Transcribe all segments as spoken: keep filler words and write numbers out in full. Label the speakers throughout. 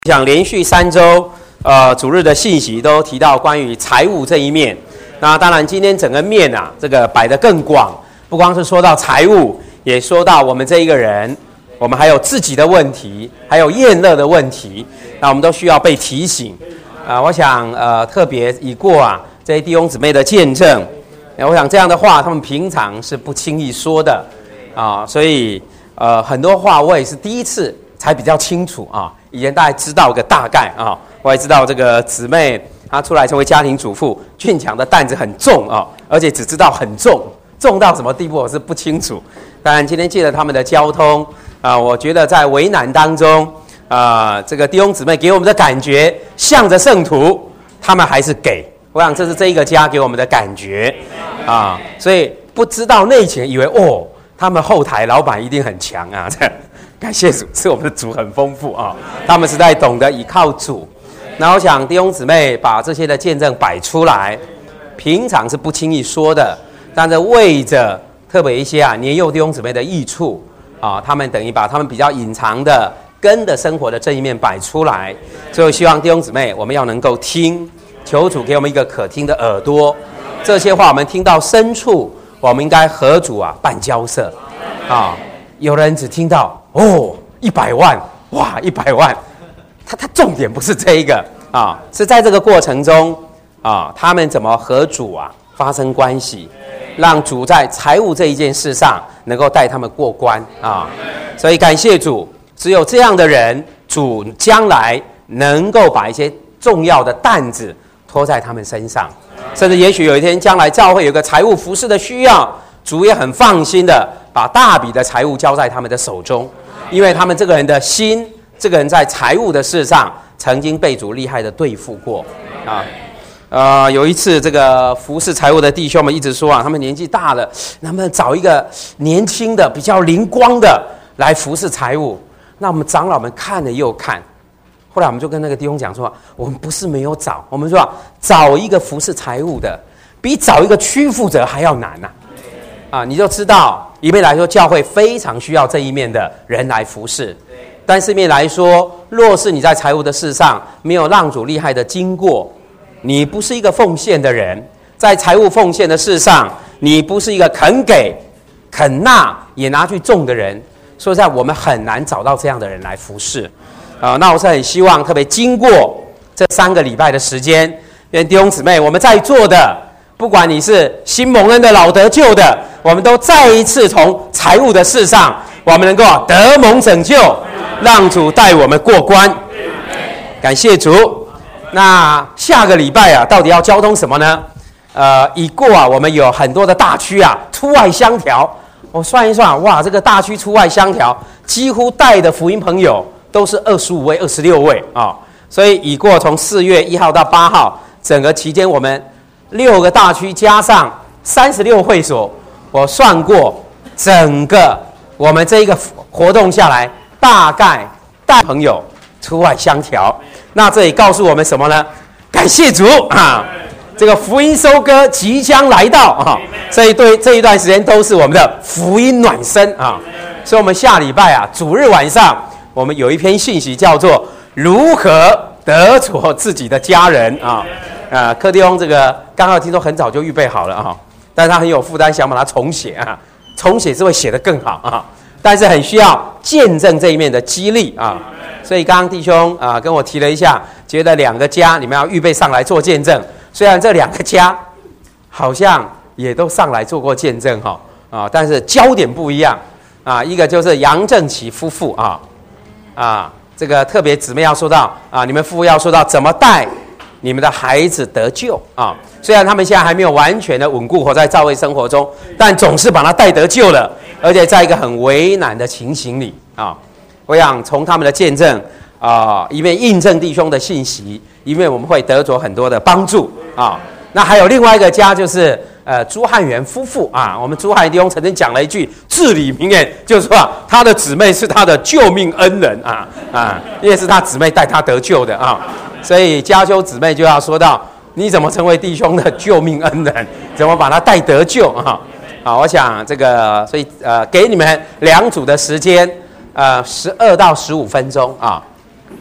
Speaker 1: 想连续三周，呃，主日的信息都提到关于财务这一面。那当然，今天整个面啊，这个摆得更广，不光是说到财务，也说到我们这一个人，我们还有自己的问题，还有厌乐的问题。那我们都需要被提醒。啊、呃，我想呃，特别已过啊这些弟兄姊妹的见证，我想这样的话，他们平常是不轻易说的啊，所以呃，很多话我也是第一次才比较清楚啊。以前大概知道个大概啊，我也知道这个姊妹她出来成为家庭主妇，俊强的担子很重啊，而且只知道很重，重到什么地步我是不清楚。当然今天借着他们的交通啊，我觉得在为难当中啊，这个弟兄姊妹给我们的感觉，向着圣徒，他们还是给。我想这是这一个家给我们的感觉啊，所以不知道内情，以为哦，他们后台老板一定很强啊，这样。感谢主，是我们的主很丰富啊，他们实在懂得依靠主。那我想弟兄姊妹把这些的见证摆出来，平常是不轻易说的，但是为着特别一些啊年幼弟兄姊妹的益处啊，他们等于把他们比较隐藏的根的生活的这一面摆出来，所以希望弟兄姊妹我们要能够听，求主给我们一个可听的耳朵，这些话我们听到深处，我们应该和主啊办交涉啊。有人只听到哦一百万，哇一百万，他他重点不是这一个啊，是在这个过程中啊，他们怎么和主啊发生关系，让主在财务这一件事上能够带他们过关啊。所以感谢主，只有这样的人，主将来能够把一些重要的担子托在他们身上，甚至也许有一天将来教会有个财务服事的需要，主也很放心的把大笔的财物交在他们的手中，因为他们这个人的心，这个人在财务的事上曾经被主厉害的对付过啊。呃，有一次这个服侍财务的弟兄们一直说啊，他们年纪大了，能不能找一个年轻的、比较灵光的来服侍财务？那我们长老们看了又看，后来我们就跟那个弟兄讲说，我们不是没有找，我们说、啊、找一个服侍财务的，比找一个区负责还要难呐、啊。啊，你就知道，一面来说，教会非常需要这一面的人来服侍；但是一面来说，若是你在财务的事上没有让主厉害的经过，你不是一个奉献的人，在财务奉献的事上，你不是一个肯给、肯纳也拿去种的人，所以在我们很难找到这样的人来服侍。啊，那我是很希望，特别经过这三个礼拜的时间，因为弟兄姊妹，我们在座的，不管你是新蒙恩的、老得救的，我们都再一次从财务的事上，我们能够得蒙拯救，让主带我们过关。感谢主。那下个礼拜啊，到底要交通什么呢？呃，已过啊，我们有很多的大区啊，出外相调。我算一算，哇，这个大区出外相调，几乎带的福音朋友都是二十五位、二十六位啊。所以已过从四月一号到八号，整个期间我们六个大区加上三十六会所。我算过，整个我们这一个活动下来，大概带朋友出外相调。那这里告诉我们什么呢？感谢主啊！这个福音收割即将来到啊！这一对这一段时间都是我们的福音暖身啊！所以我们下礼拜啊，主日晚上我们有一篇信息叫做如何得着自己的家人啊！啊，柯弟兄这个刚刚听说很早就预备好了啊。但是他很有负担，想把它重写啊，重写是会写得更好啊，但是很需要见证这一面的激励啊，所以刚刚弟兄啊跟我提了一下，觉得两个家你们要预备上来做见证，虽然这两个家好像也都上来做过见证哈啊，但是焦点不一样啊，一个就是杨正奇夫妇啊啊，这个特别姊妹要说到啊，你们夫妇要说到怎么带你们的孩子得救啊。虽然他们现在还没有完全的稳固活在教会生活中，但总是把他带得救了，而且在一个很为难的情形里啊。我想从他们的见证啊，一面印证弟兄的信息，一面我们会得着很多的帮助啊。那还有另外一个家就是呃朱汉元夫妇啊，我们朱汉元弟兄曾经讲了一句至理名言，就是说、啊、他的姊妹是他的救命恩人啊啊，因为是他姊妹带他得救的啊，所以嘉修姊妹就要说到。你怎么成为弟兄的救命恩人？怎么把他带得救啊？啊，我想这个，所以呃，给你们两组的时间，呃，十二到十五分钟啊，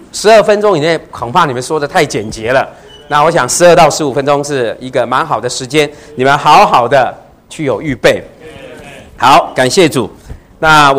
Speaker 1: 十二分钟以内恐怕你们说的太简洁了。那我想十二到十五分钟是一个蛮好的时间，你们好好的去有预备。好，感谢主。那